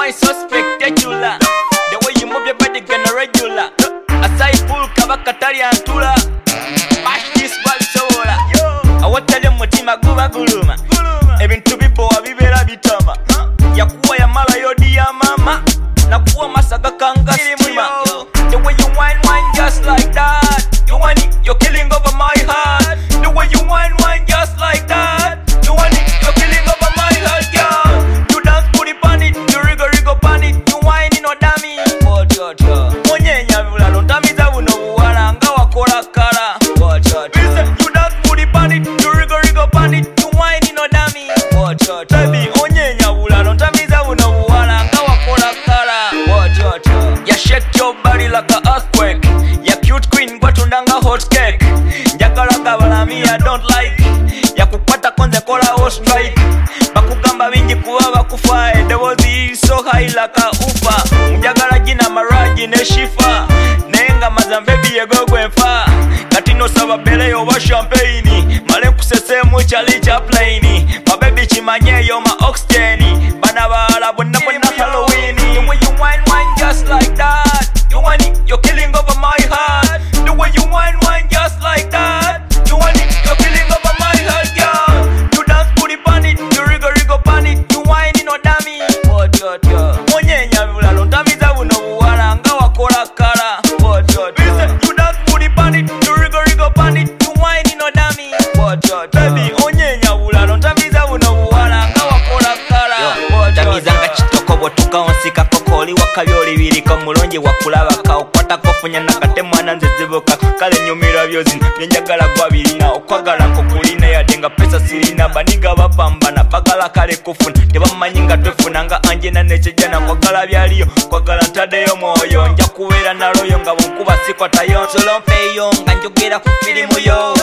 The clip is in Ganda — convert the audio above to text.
wine so spectacular. The way you move your body gonna regular. Aside full kabaka tali antula. Mash this ball sola. Awatali mutima guba guluma. Ebintu bibowa bibera bitama. Yakuwa ya mala yodi ya mama. Nakuwa masaga kanga stima. The way you wine just like that. You want it, you're killing over my heart. The way you wine just like that. You want it, you're killing over my heart, girl. You dance booty pan it, you rigo pan it. You wine no dummy. Monyenya bulalo ntamiza buno buwala nga wakola kala. You dance booty pan it, you rigo pan it. You wine no dummy. Baby, onyenya bulalo ntamiza buno buwala nga wakola kala. You shake your body like a earthquake. You cute queen gwatundanga hot cake. Njagala gabalami I don't like. Yakupata konze kola ho strike. Bakugamba bingi kuba bakufa. The was so high like a ufa. Njagala jina maraji ne shifa. Nenga mazambebi yegogwe mfa. Katino saba bele yo wa champagne. Male kusese mu chali cha plane. My baby chimanye yo ma oxygen. Bana bala bonna Halloween. The way you wine just like that. You want it, you're killing over my heart. The way you wine just like that. You want it, you're killing over my heart, girl. You dance booty pan it, you rigo pan it. You wine no dummy. Monyenya bulalo ntamiza buno buwala nga wakola kala. You dance booty pan it, you rigo pan it. You wine no dummy. Baby, onyenya bulalo ntamiza buno buwala nga wakola kala. Tamiza nga kitoko botuka onsika kokoli wakabyoli biriko mulonje wakulaba ka okwata kofunya nakate mwana nzezibuka kale nyumira byozi byenjagala gwabirina okwagala nkokulina yadenga pesa sirina baniga bapambana bagala kale kufuna tebamanyi nga twefuna nga anjena nekijana kwagala byaliyo kwagala ntadeyo mwoyo nja kubeera naloyo nga bonkuba sikwatayo solompeyo nga njogera ku firimu yo